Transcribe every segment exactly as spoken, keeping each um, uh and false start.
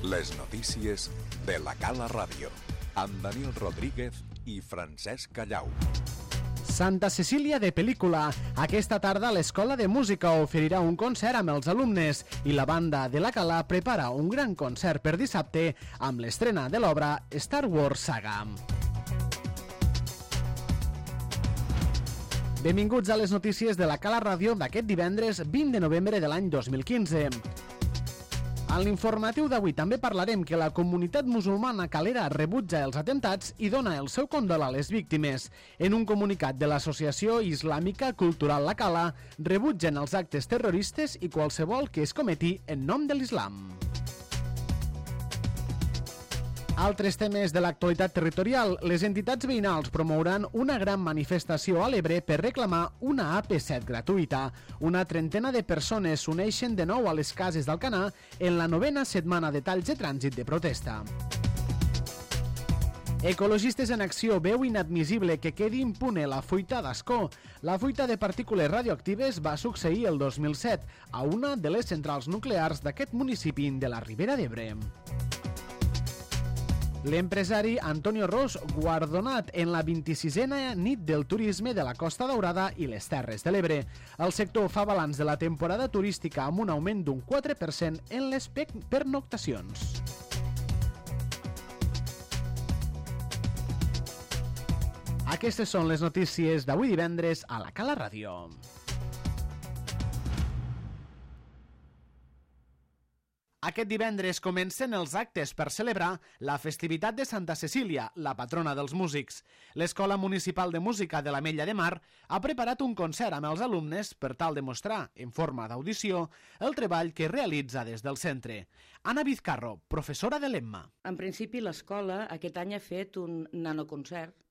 Les notícies de la Cala Ràdio, amb Daniel Rodríguez i Francesc Callau. Santa Cecília de pel·lícula. Aquesta tarda l'Escola de Música oferirà un concert amb els alumnes i la banda de la Cala prepara un gran concert per dissabte amb l'estrena de l'obra Star Wars Saga. Benvinguts a les notícies de la Cala Ràdio d'aquest divendres vint de novembre de l'any dos mil quinze. En l'informatiu d'avui també parlarem que la comunitat musulmana calera rebutja els atemptats i dona el seu condol a les víctimes. En un comunicat de l'Associació Islàmica Cultural La Cala, rebutgen els actes terroristes i qualsevol que es cometi en nom de l'islam. Altres temes de l'actualitat territorial. Les entitats veïnals promouran una gran manifestació a l'Ebre per reclamar una A P set gratuïta. Una trentena de persones s'uneixen de nou a les cases d'Alcanar en la novena setmana de talls de trànsit de protesta. Ecologistes en Acció veu inadmissible que quedi impune la fuita d'Ascó. La fuita de partícules radioactives va succeir el dos mil set a una de les centrals nuclears d'aquest municipi de la Ribera d'Ebre. L'empresari Antonio Ros, guardonat en la vint-i-sisena nit del turisme de la Costa Daurada i les Terres de l'Ebre. El sector fa balanç de la temporada turística amb un augment d'un quatre per cent en les pernoctacions. Aquestes són les notícies d'avui divendres a la Cala Ràdio. Aquest divendres comencen els actes per celebrar la festivitat de Santa Cecília, la patrona dels músics. L'Escola Municipal de Música de l'Ametlla de Mar ha preparat un concert amb els alumnes per tal de mostrar, en forma d'audició, el treball que realitza des del centre. Anna Vizcarro, professora de l'Emma. En principi, l'escola aquest any ha fet un nanoconcert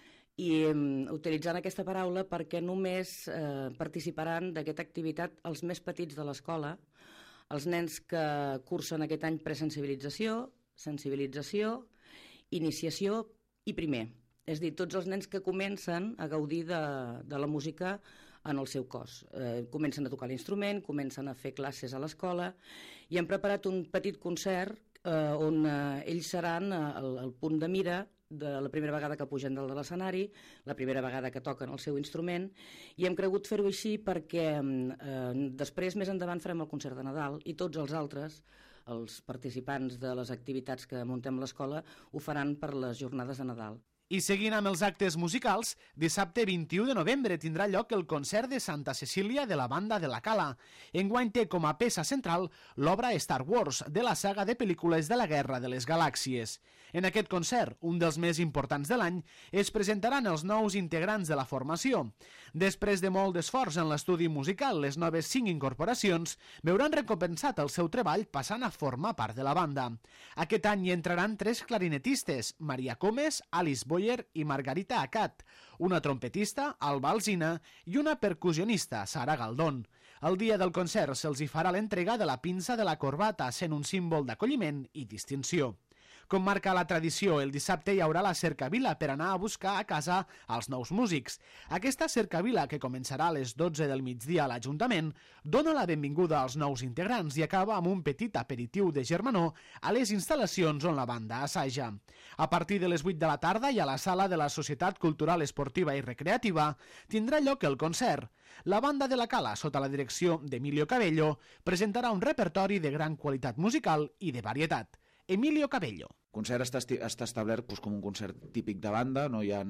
i um, utilitzant aquesta paraula perquè només eh, participaran d'aquesta activitat els més petits de l'escola, els nens que cursen aquest any presensibilització, sensibilització, iniciació i primer. És a dir, tots els nens que comencen a gaudir de, de la música en el seu cos. Eh, comencen a tocar l'instrument, comencen a fer classes a l'escola i hem preparat un petit concert eh, on eh, ells seran eh, el, el punt de mira de la primera vegada que pugen dalt de l'escenari, la primera vegada que toquen el seu instrument, i hem cregut fer-ho així perquè eh, després, més endavant, farem el concert de Nadal i tots els altres, els participants de les activitats que muntem a l'escola, ho faran per les jornades de Nadal. I seguint amb els actes musicals, dissabte vint-i-u de novembre tindrà lloc el concert de Santa Cecília de la banda de la Cala. Enguany té com a peça central l'obra Star Wars, de la saga de pel·lícules de la Guerra de les Galàxies. En aquest concert, un dels més importants de l'any, es presentaran els nous integrants de la formació. Després de molt d'esforç en l'estudi musical, les noves cinc incorporacions veuran recompensat el seu treball passant a formar part de la banda. Aquest any hi entraran tres clarinetistes, Maria Comes, Alice Boyer i Margarita Acat, una trompetista, Alba Alsina, i una percussionista, Sara Galdón. El dia del concert se'ls hi farà l'entrega de la pinça de la corbata, sent un símbol d'acolliment i distinció. Com marca la tradició, el dissabte hi haurà la cercavila per anar a buscar a casa els nous músics. Aquesta cercavila, que començarà a les dotze del migdia a l'Ajuntament, dona la benvinguda als nous integrants i acaba amb un petit aperitiu de germanor a les instal·lacions on la banda assaja. A partir de les vuit de la tarda i a la sala de la Societat Cultural Esportiva i Recreativa tindrà lloc el concert. La banda de la Cala, sota la direcció d'Emilio Cabello, presentarà un repertori de gran qualitat musical i de varietat. Emilio Cabello. El concert està, està establert doncs, com un concert típic de banda, no hi ha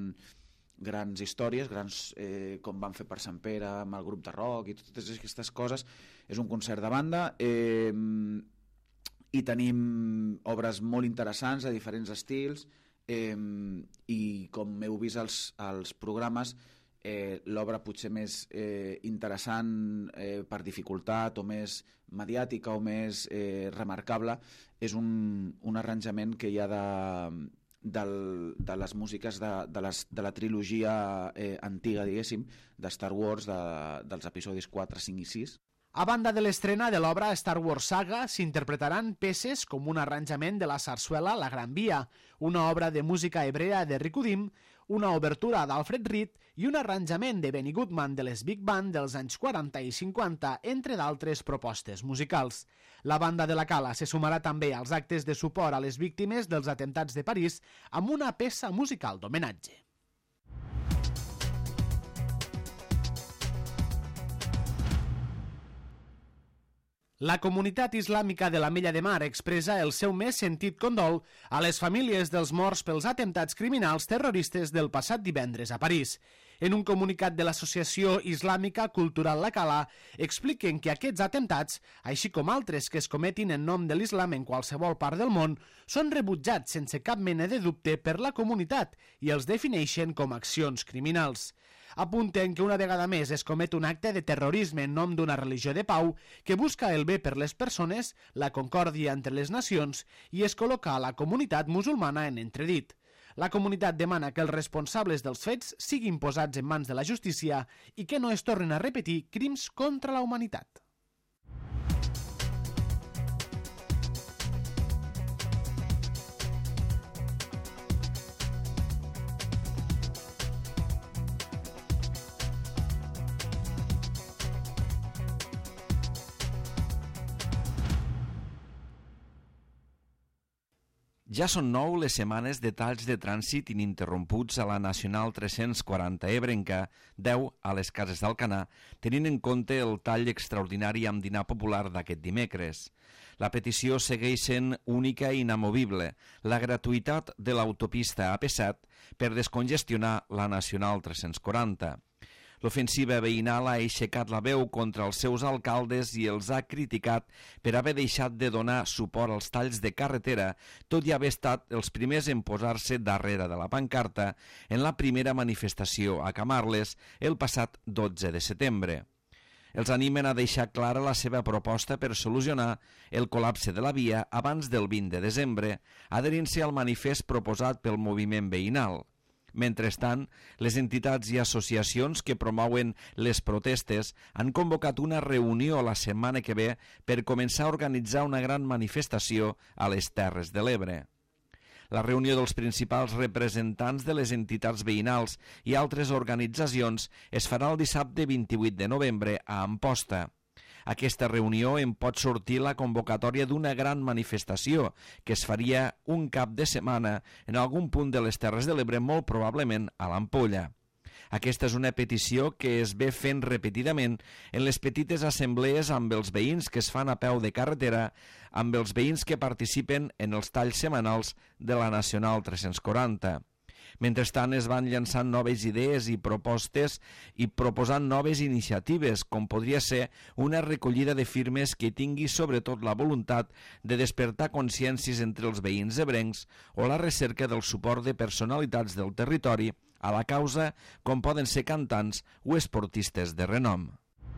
grans històries, grans, eh, com van fer per Sant Pere amb el grup de rock i totes aquestes coses. És un concert de banda eh, i tenim obres molt interessants de diferents estils eh, i com heu vist als, als programes, Eh, l'obra potser més eh, interessant eh, per dificultat o més mediàtica o més eh, remarcable és un, un arranjament que hi ha de, del, de les músiques de, de, les, de la trilogia eh, antiga, diguéssim, de Star Wars, de, dels episodis quatre, cinc i sis. A banda de l'estrena de l'obra Star Wars Saga, s'interpretaran peces com un arranjament de la sarsuela La Gran Via, una obra de música hebrea de Rikudim, una obertura d'Alfred Reed i un arranjament de Benny Goodman de les Big Band dels anys quaranta i cinquanta, entre d'altres propostes musicals. La banda de la Cala se sumarà també als actes de suport a les víctimes dels atemptats de París amb una peça musical d'homenatge. La comunitat islàmica de l'Ametlla de Mar expressa el seu més sentit condol a les famílies dels morts pels atemptats criminals terroristes del passat divendres a París. En un comunicat de l'Associació Islàmica Cultural La Cala, expliquen que aquests atemptats, així com altres que es cometin en nom de l'islam en qualsevol part del món, són rebutjats sense cap mena de dubte per la comunitat i els defineixen com accions criminals. Apunten que una vegada més es comet un acte de terrorisme en nom d'una religió de pau que busca el bé per les persones, la concòrdia entre les nacions i es col·loca a la comunitat musulmana en entredit. La comunitat demana que els responsables dels fets siguin posats en mans de la justícia i que no es tornin a repetir crims contra la humanitat. Ja són nou les setmanes de talls de trànsit ininterromputs a la Nacional tres-cents quaranta ebrenca, deu a les Cases d'Alcanar, tenint en compte el tall extraordinari amb dinar popular d'aquest dimecres. La petició segueix sent única i inamovible, la gratuïtat de l'autopista A P set per descongestionar la Nacional tres-cents quaranta. L'ofensiva veïnal ha aixecat la veu contra els seus alcaldes i els ha criticat per haver deixat de donar suport als talls de carretera, tot i haver estat els primers en posar-se darrere de la pancarta en la primera manifestació a Camarles el passat dotze de setembre. Els animen a deixar clara la seva proposta per solucionar el col·lapse de la via abans del vint de desembre, adherint-se al manifest proposat pel moviment veïnal. Mentrestant, les entitats i associacions que promouen les protestes han convocat una reunió la setmana que ve per començar a organitzar una gran manifestació a les Terres de l'Ebre. La reunió dels principals representants de les entitats veïnals i altres organitzacions es farà el dissabte vint-i-vuit de novembre a Amposta. Aquesta reunió en pot sortir la convocatòria d'una gran manifestació que es faria un cap de setmana en algun punt de les Terres de l'Ebre, molt probablement a l'Ampolla. Aquesta és una petició que es ve fent repetidament en les petites assemblees amb els veïns que es fan a peu de carretera, amb els veïns que participen en els talls setmanals de la Nacional tres-cents quaranta. Mentrestant es van llançant noves idees i propostes i proposant noves iniciatives, com podria ser una recollida de firmes que tingui sobretot la voluntat de despertar consciències entre els veïns ebrencs o la recerca del suport de personalitats del territori a la causa, com poden ser cantants o esportistes de renom.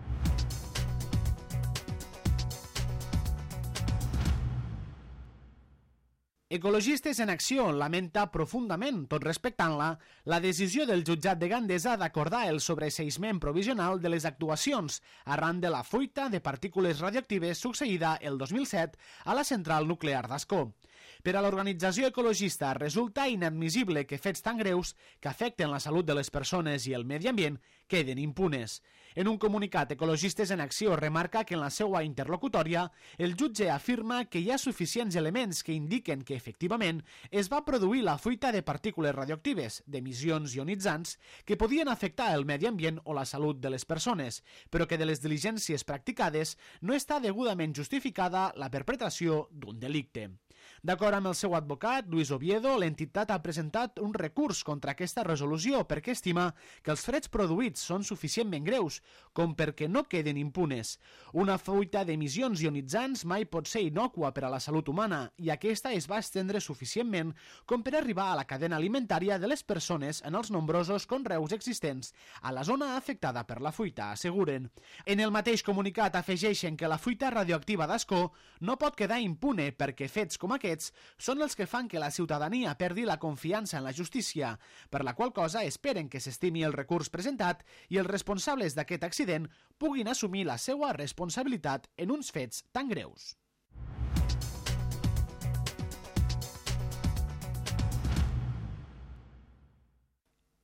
Ecologistes en Acció lamenta profundament, tot respectant-la, la decisió del jutjat de Gandesa d'acordar el sobreseïsment provisional de les actuacions arran de la fuita de partícules radioactives succeïda el dos mil set a la central nuclear d'Ascó. Per a l'organització ecologista resulta inadmissible que fets tan greus que afecten la salut de les persones i el medi ambient queden impunes. En un comunicat, Ecologistes en Acció remarca que en la seva interlocutòria el jutge afirma que hi ha suficients elements que indiquen que efectivament es va produir la fuita de partícules radioactives, d'emissions ionitzants, que podien afectar el medi ambient o la salut de les persones, però que de les diligències practicades no està degudament justificada la perpetració d'un delicte. D'acord amb el seu advocat, Luis Oviedo, l'entitat ha presentat un recurs contra aquesta resolució perquè estima que els freds produïts són suficientment greus com perquè no queden impunes. Una fuita d'emissions ionitzants mai pot ser innòcua per a la salut humana i aquesta es va estendre suficientment com per arribar a la cadena alimentària de les persones en els nombrosos conreus existents a la zona afectada per la fuita, asseguren. En el mateix comunicat afegeixen que la fuita radioactiva d'Ascó no pot quedar impune perquè fets com aquests són els que fan que la ciutadania perdi la confiança en la justícia, per la qual cosa esperen que s'estimi el recurs presentat i els responsables d'aquest accident puguin assumir la seva responsabilitat en uns fets tan greus.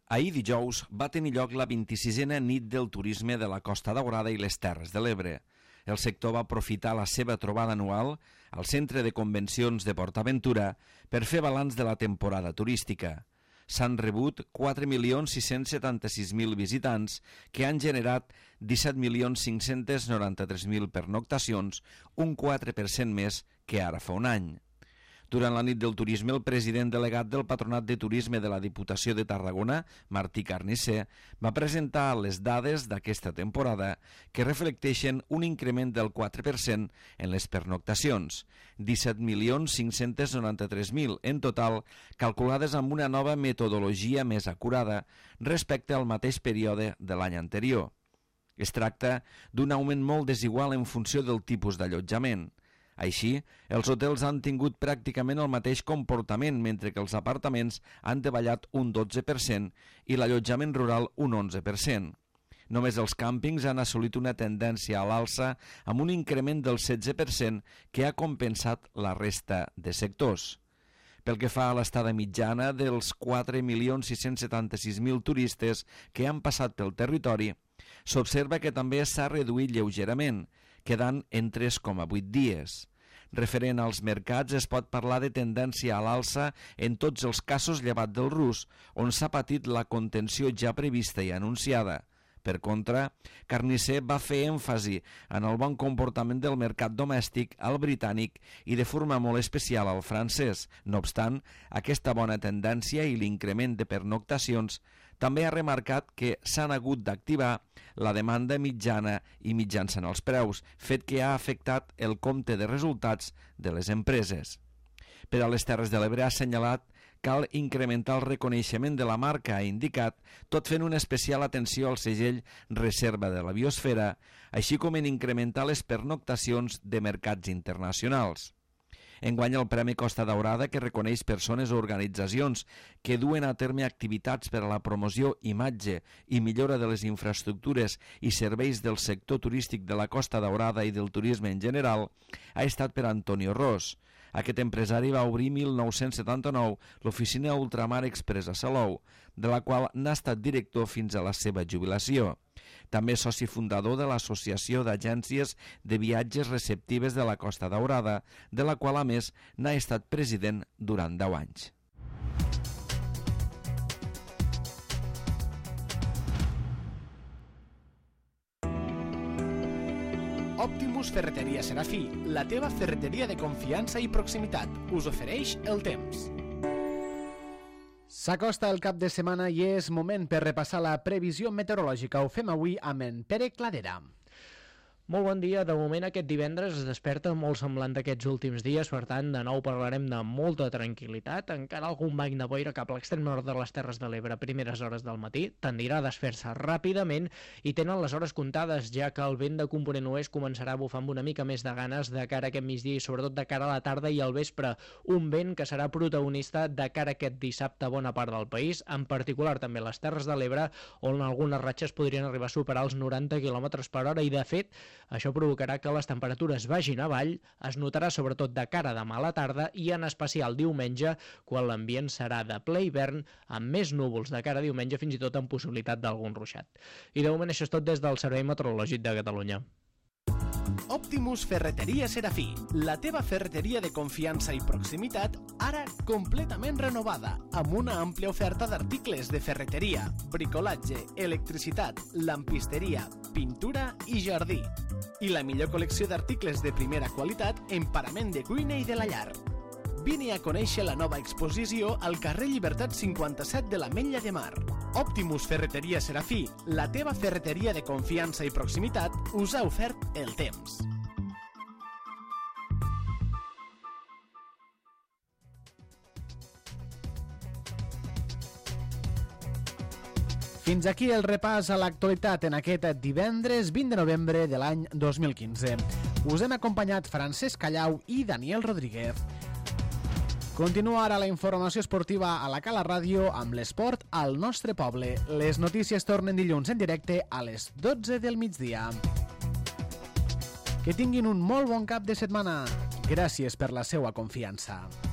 Ahir dijous va tenir lloc la vint-i-sisena nit del turisme de la Costa Daurada i les Terres de l'Ebre. El sector va aprofitar la seva trobada anual al Centre de Convencions de PortAventura per fer balanç de la temporada turística. S'han rebut quatre milions sis-cents setanta-sis mil visitants que han generat disset milions cinc-cents noranta-tres mil pernoctacions, un quatre per cent més que ara fa un any. Durant la nit del turisme, el president delegat del Patronat de Turisme de la Diputació de Tarragona, Martí Carnisser, va presentar les dades d'aquesta temporada que reflecteixen un increment del quatre per cent en les pernoctacions, disset milions cinc-cents noranta-tres mil en total, calculades amb una nova metodologia més acurada respecte al mateix període de l'any anterior. Es tracta d'un augment molt desigual en funció del tipus d'allotjament. Així, els hotels han tingut pràcticament el mateix comportament, mentre que els apartaments han davallat un dotze per cent i l'allotjament rural un onze per cent. Només els càmpings han assolit una tendència a l'alça amb un increment del setze per cent que ha compensat la resta de sectors. Pel que fa a l'estada mitjana dels quatre milions sis-cents setanta-sis mil turistes que han passat pel territori, s'observa que també s'ha reduït lleugerament, quedant en tres coma vuit dies. Referent als mercats, es pot parlar de tendència a l'alça en tots els casos llevat del rus, on s'ha patit la contenció ja prevista i anunciada. Per contra, Carnisser va fer èmfasi en el bon comportament del mercat domèstic, al britànic i de forma molt especial al francès. No obstant, aquesta bona tendència i l'increment de pernoctacions també ha remarcat que s'han hagut d'activar la demanda mitjana i mitjançant els preus, fet que ha afectat el compte de resultats de les empreses. Per a les Terres de l'Ebre ha assenyalat cal incrementar el reconeixement de la marca, ha indicat, tot fent una especial atenció al segell Reserva de la Biosfera, així com en incrementar les pernoctacions de mercats internacionals. Enguany el Premi Costa Daurada, que reconeix persones o organitzacions que duen a terme activitats per a la promoció, imatge i millora de les infraestructures i serveis del sector turístic de la Costa Daurada i del turisme en general, ha estat per Antonio Ros. Aquest empresari va obrir mil nou-cents setanta-nou l'oficina Ultramar Express a Salou, de la qual n'ha estat director fins a la seva jubilació. També és soci fundador de l'Associació d'Agències de Viatges Receptives de la Costa Daurada, de la qual, a més, n'ha estat president durant deu anys. Optimus Ferreteria Serafí, la teva ferreteria de confiança i proximitat, us ofereix el temps. S'acosta el cap de setmana i és moment per repassar la previsió meteorològica. Ho fem avui amb en Pere Cladera. Molt bon dia. De moment aquest divendres es desperta molt semblant d'aquests últims dies, per tant, de nou parlarem de molta tranquil·litat. Encara algun banc de boira cap a l'extrem nord de les Terres de l'Ebre a primeres hores del matí. Tendirà a desfer-se ràpidament i tenen les hores comptades, ja que el vent de component oest començarà a bufar amb una mica més de ganes de cara a aquest migdia i sobretot de cara a la tarda i al vespre. Un vent que serà protagonista de cara a aquest dissabte a bona part del país, en particular també les Terres de l'Ebre, on algunes ratxes podrien arribar a superar els noranta quilòmetres per hora i, de fet, això provocarà que les temperatures vagin avall, es notarà sobretot de cara a demà a la tarda i en especial diumenge, quan l'ambient serà de ple hivern, amb més núvols de cara a diumenge, fins i tot amb possibilitat d'algun ruixat. I de moment això és tot des del Servei Meteorològic de Catalunya. Optimus Ferreteria Serafí, la teva ferreteria de confiança i proximitat, ara completament renovada, amb una àmplia oferta d'articles de ferreteria, bricolatge, electricitat, lampisteria, pintura i jardí. I la millor col·lecció d'articles de primera qualitat en parament de cuina i de la llar. Vine a conèixer la nova exposició al carrer Llibertat cinquanta-set de l'Ametlla de Mar. Optimus Ferreteria Serafí, la teva ferreteria de confiança i proximitat, us ha ofert el temps. Fins aquí el repàs a l'actualitat en aquest divendres vint de novembre de l'any dos mil quinze. Us hem acompanyat Francesc Callau i Daniel Rodríguez. Continua ara la informació esportiva a la Cala Ràdio amb l'esport al nostre poble. Les notícies tornen dilluns en directe a les dotze del migdia. Que tinguin un molt bon cap de setmana. Gràcies per la seva confiança.